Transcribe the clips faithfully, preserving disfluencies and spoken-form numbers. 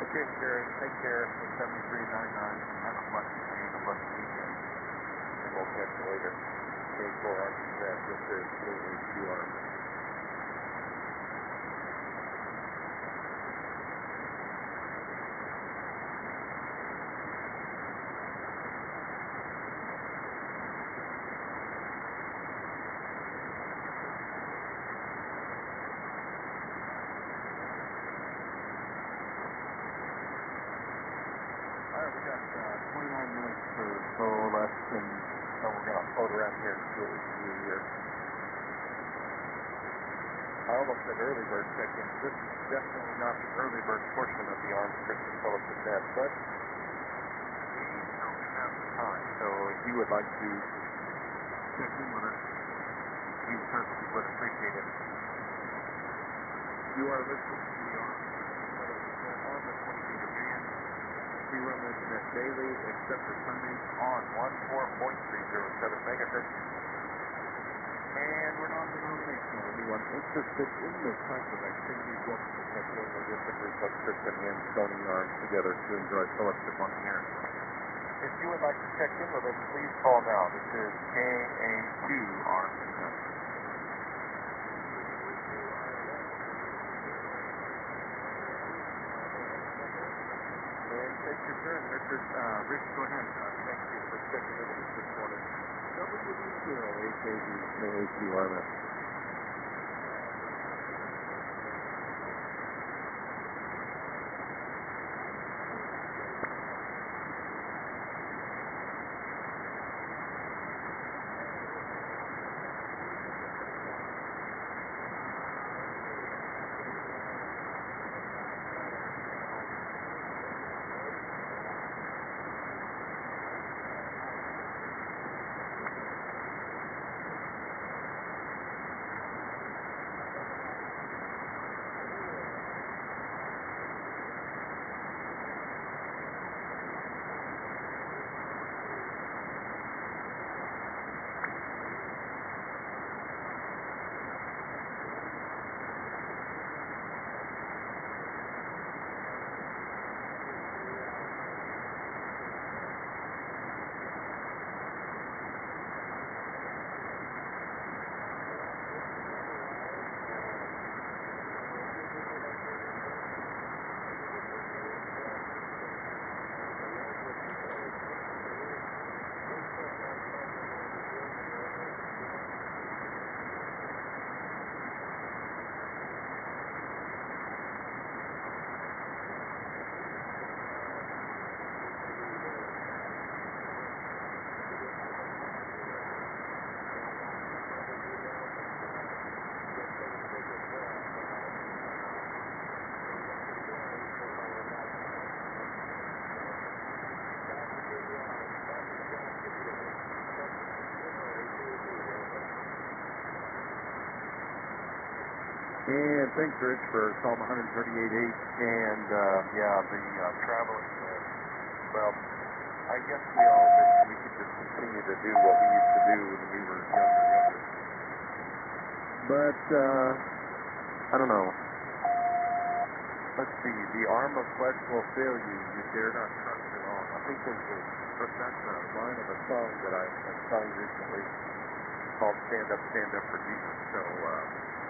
Okay, Karen, take care. seventy-three ninety-nine. Have a blessed day and a blessed weekend. And we'll catch you later. K four Army Craft, yes sir, K A two Army. Alright, we got uh, twenty-nine minutes or so left, and so we're going to float around here and see what we can do here. I almost said early bird check-in. This is definitely not the early bird portion of the Armed Christian Fellowship Net, but we still do have some time. So if you would like to check in with us, we certainly would appreciate it. You are listening to the Armed Christian Fellowship Net on the twenty meter band. We run this net daily, except for Sundays, on one four point three zero seven megahertz. And we're non-denominational. Anyone interested in this type of activity, welcome to check in with us at Republic Christian and Stony Arms together to enjoy fellowship on the air. If you would like to check in with us, please call now. This is K A two Arms. And take your turn, Richard. Uh, Rich, go ahead. Uh, thank you for checking in with us this morning. W D zero A K V, K A two Army. And thanks, Rich, for Psalm one thirty-eight eight. And, uh, yeah, the uh, traveling, uh, well, I guess we all wish we could just continue to do what we used to do when we were younger and younger. But, uh, I don't know. Let's see. The arm of flesh will fail you. You dare not trust it on. I think there's a, that's a line of a song that I, I sung recently called Stand Up, Stand Up for Jesus. So, uh,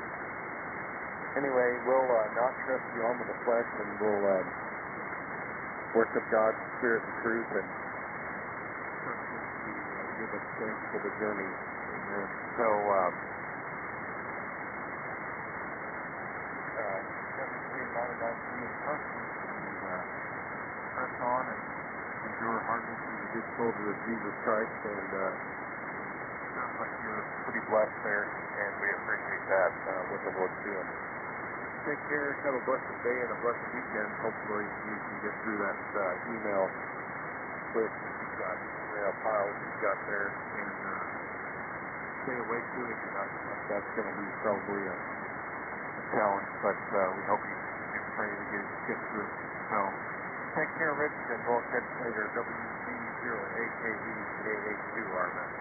anyway, we'll uh, not trust the arm of the flesh, and we'll uh, worship God in spirit and truth, and trust Him to uh, give us strength for the journey. Amen. So, um, uh, seventy-three ninety-nine to you in person, and uh, press on and endure hardness as a good soldier of Jesus Christ, and uh, sounds like you're pretty blessed there, and we appreciate that, uh, what the Lord's doing. Take care, have a blessed day and a blessed weekend. Hopefully you can get through that uh, email quick. You've got email piles you've got there, and uh, stay awake to it. That's going to be probably a, a challenge, but uh, we hope you can pray to get, get through it. So take care, Rich, and we'll catch you later. W D zero A K V K A two Armin.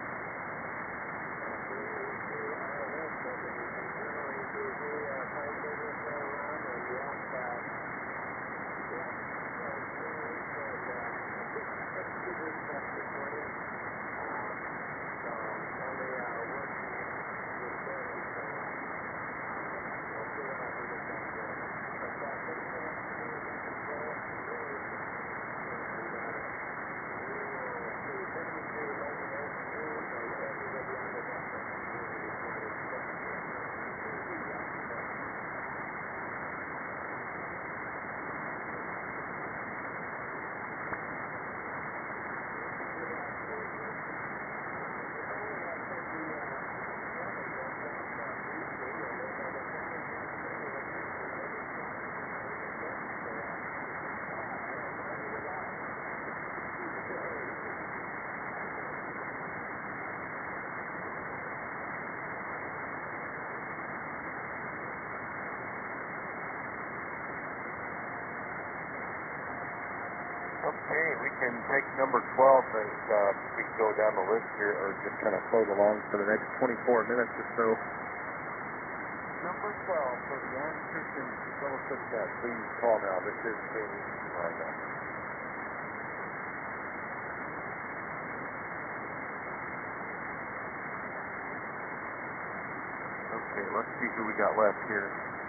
Okay, we can take number twelve as uh, we go down the list here, or just kind of float along for the next twenty-four minutes or so. Number twelve for the Orange Christian Fellowship Net. Please call now. This is K A two R M S. Okay, let's see who we got left here.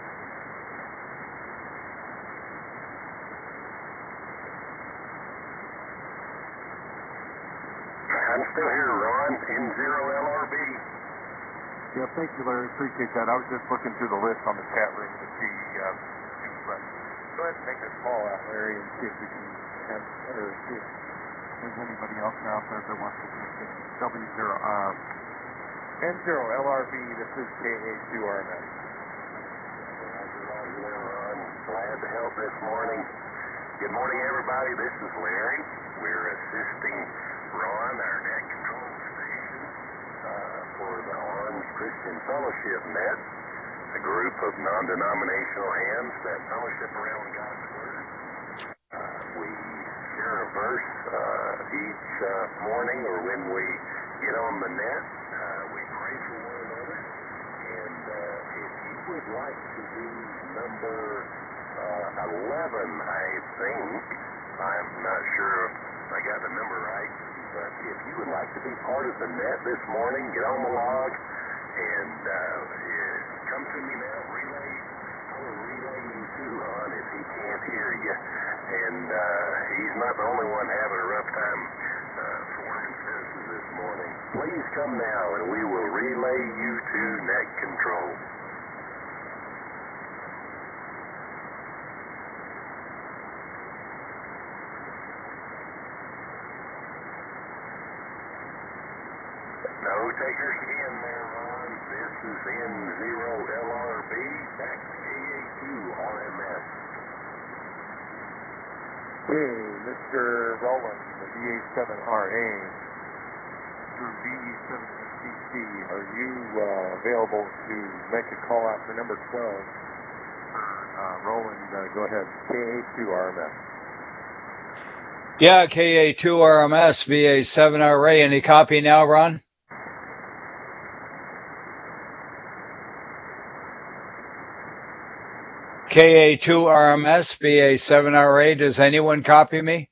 I'm still here, Ron. N zero L R B. Yeah, thank you, Larry. Appreciate that. I was just looking through the list on the chat room to see uh, who's left. Go ahead and make a call out, Larry, and see if we can have, or see if there's anybody else out there that wants to take it. W zero, um, N zero L R B, this is K A two R M S. Roger, Roger there, Ron. Glad to help this morning. Good morning, everybody. This is Larry. We're assisting Ron, our net control station, uh, for the Orange Christian Fellowship Net, a group of non-denominational hands that fellowship around God's Word. Uh, we share a verse uh, each uh, morning, or when we get on the net, uh, we pray for one another. And uh, if you would like to be number uh, eleven, I think, I'm not sure if I got the number right, but if you would like to be part of the net this morning, get on the log and uh, yeah, come to me now. Relay, I will relay you to Ron if he can't hear you. And uh, he's not the only one having a rough time uh, forming sentences this morning. Please come now and we will relay you to net control. No takers again there, Ron. This is N zero L R B, back to K A two R M S. Okay, Mister Rowland, the V A seven R A, through V E seven S C C, are you uh, available to make a call out for number twelve? Uh, Rowland, uh, go ahead. K A two R M S. Yeah, K A two R M S, V A seven R A. Any copy now, Ron? K A two R M S, V A seven R A. Does anyone copy me?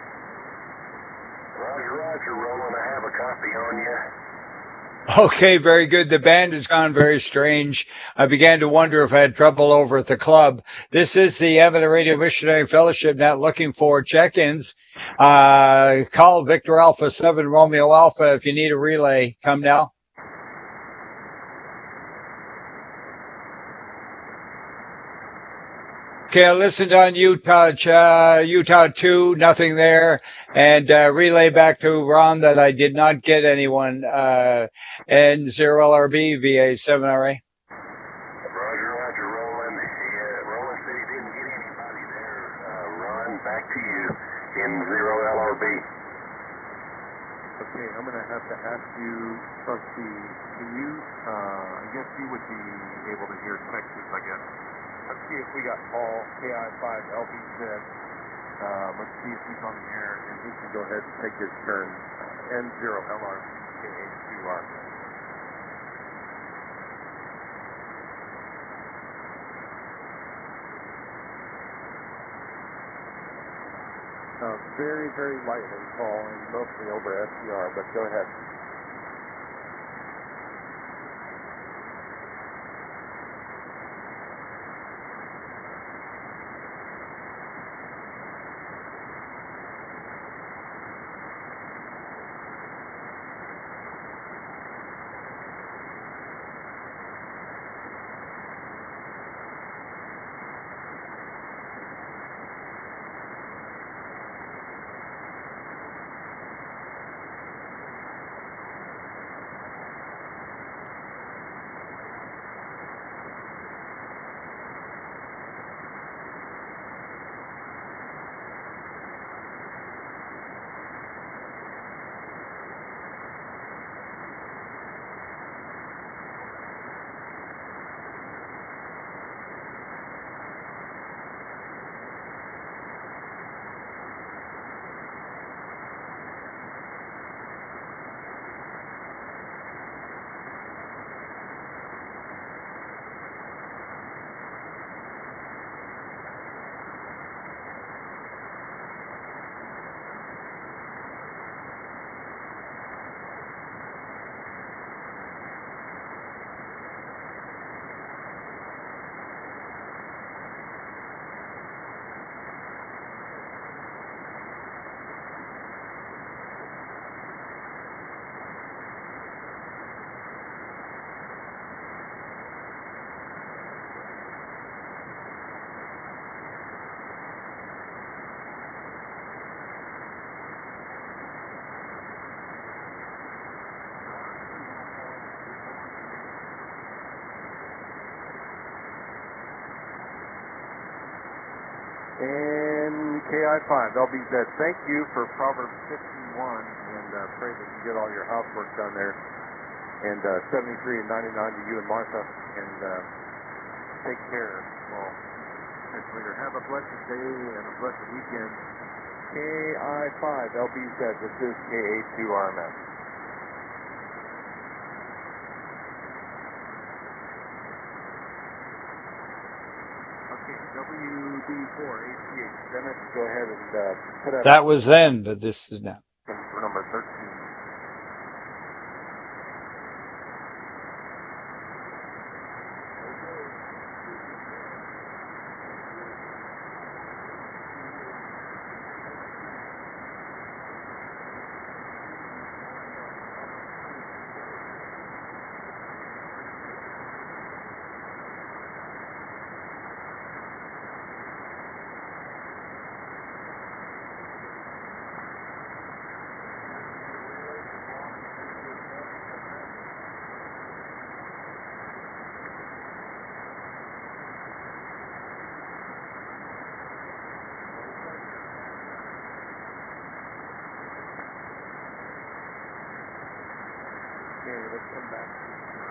Roger, Roger, Roland. I have a copy on you. Okay, very good. The band has gone very strange. I began to wonder if I had trouble over at the club. This is the Evan Radio Missionary Fellowship Net, looking for check-ins. Uh, call Victor Alpha seven Romeo Alpha if you need a relay. Come now. Okay, I listened on Utah, uh, Utah two, nothing there, and uh, relay back to Ron that I did not get anyone. Uh, N zero L R B, V A seven R A. Roger, Roger, Roland. Yeah, Roland said he didn't get anybody there. Uh, Ron, back to you. N zero L R B. Okay, I'm going to have to ask you, let's see, can you, uh, I guess you would be able to hear Texas, I guess. Let's see if we got Paul, K I five L B Z. Uh, let's see if he's on the air, and he can go ahead and take his turn. Uh, N zero L R B, K A two R. Uh, very, very lightly, Paul, and mostly over S C R, but go ahead. And K I five, L B Z, thank you for Proverbs fifty-one, and uh, pray that you get all your housework done there. And uh, seventy-three and ninety-nine to you and Martha, and uh, take care. Well, next later. Have a blessed day and a blessed weekend. K I five, L B Z, this is K A two R M S. W D four H C H. Dennis, go ahead and uh, put up. That was then, but this is now. For number thirteen. Okay, let's come back to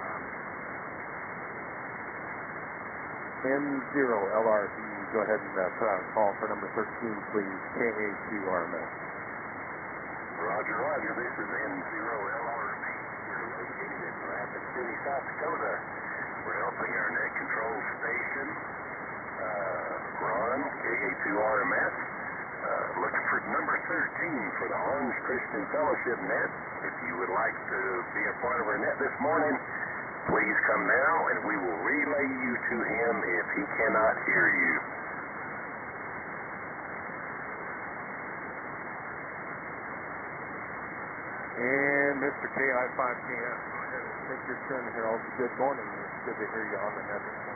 um, N zero L R B. Go ahead and uh, put out a call for number thirteen, please. K A two R M S. Roger, Roger. This is N zero L R B. We're located in Rapid City, South Dakota. We're helping our net control station, uh, Ron, K A two R M S. Uh, looking for number thirteen for the Hans Christian Fellowship net. If you would like to be a part of our net this morning, please come now and we will relay you to him if he cannot hear you. And Mister K I five K F, go ahead and take your turn here. Good morning. It's good to hear you on the net this morning.